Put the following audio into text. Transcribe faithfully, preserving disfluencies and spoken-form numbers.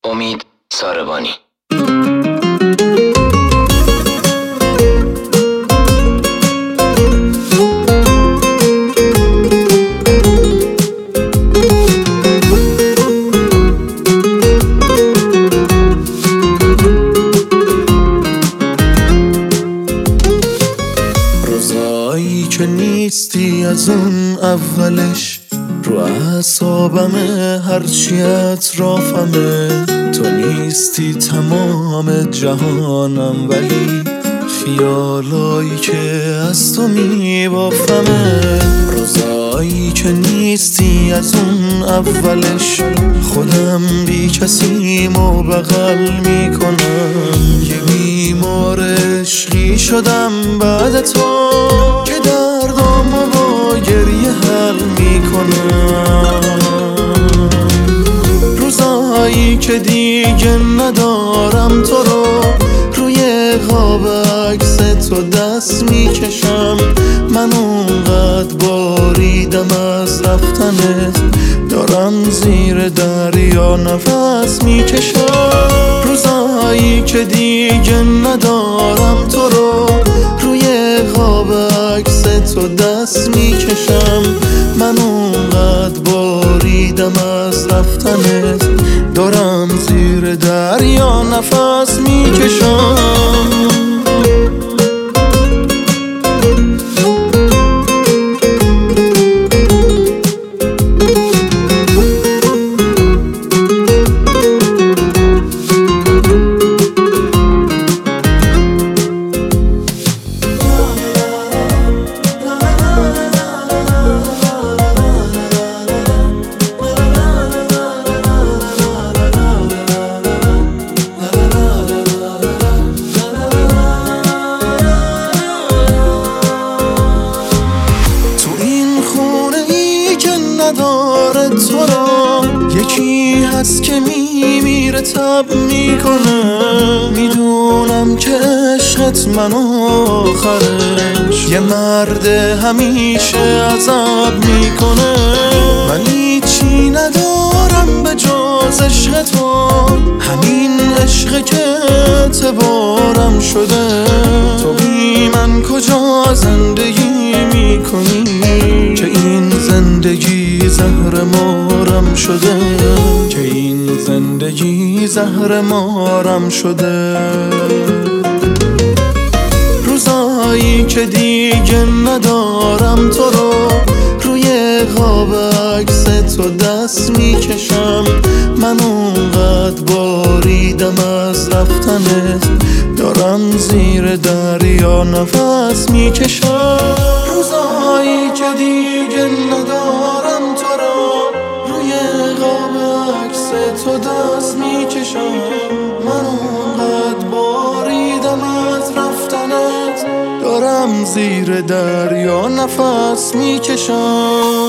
امید ساربانی. روزایی که نیستی از اون اولش، رو اعصابمه هرچی اطرافمه. تو نیستی تمام جهانم، ولی خیالایی که از تو میبافمه. روزایی که نیستی از اون اولش، خودم بی کسیم و بغل میکنم. یه بیمار عشقی شدم بعد تو، که دردامو با گریه حل میکنم. روزایی که دیگه ندارم تو رو، روی قاب عکس تو دست میکشم. من اونقدر باریدم از رفتنت، دارم زیر دریا نفس میکشم. روزایی که دیگه ندارم تو رو، روی قاب عکس تو دست میکشم. من اونقدر باریدم از رفتنت، دارم زیر دریا نفس میکشم. نداره تو رو یکی هست که میمیره تب میکنه. میدونم که عشقت من آخرش، یه مرد همیشه عذاب میکنه. من هیچی ندارم به جز عشق تو، همین عشق که اعتبارم شده. تو بی من کجا زندگی میکنی، که این زندگی زهر مارم شده، که این زندگی زهر مارم شده. روزایی که دیگه ندارم تو رو، روی قاب عکس تو دست میکشم. من اونقدر باریدم از رفتنت، دارم زیر دریا نفس میکشم. روزایی که دیگه ندارم تو رو، روی قاب عکس تو دست میکشم. من اونقدر باریدم از رفتنت، دارم زیر دریا نفس میکشم.